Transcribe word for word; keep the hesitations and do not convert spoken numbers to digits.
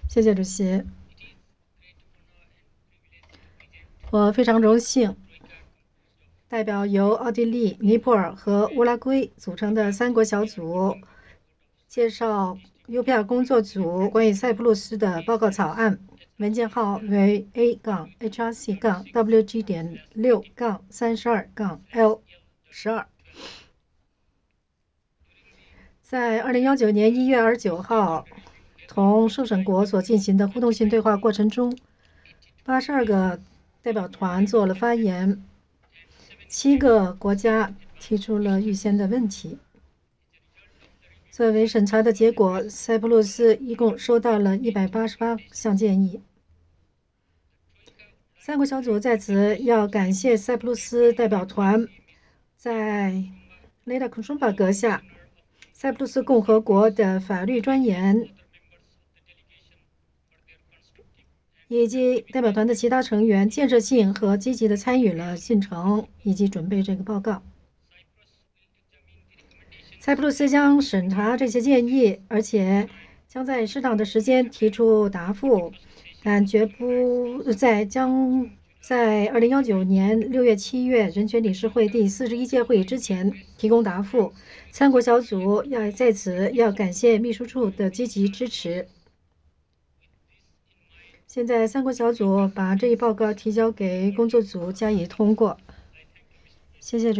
谢谢主席，我非常荣幸代表由奥地利、尼泊尔和乌拉圭组成的三国小组，介绍 U P R 工作组关于塞浦路斯的报告草案，文件号为 A-H R C-W G 点六杠三十二杠 L 十二。在二零一九年一月二十九号，同受审国所进行的互动性对话过程中，八十二个代表团做了发言，七个国家提出了预先的问题。作为审查的结果，塞浦路斯一共收到了一百八十八项建议。三国小组在此要感谢塞浦路斯代表团在雷达孔松巴阁下、塞浦路斯共和国的法律专员以及代表团的其他成员建设性和积极地参与了进程以及准备这个报告。塞浦路斯将审查这些建议，而且将在适当的时间提出答复，但绝不在将在二零一九年六月、七月人权理事会第四十一届会议之前提供答复。三国小组要在此要感谢秘书处的积极支持。现在三国小组把这一报告提交给工作组加以通过。谢谢主席。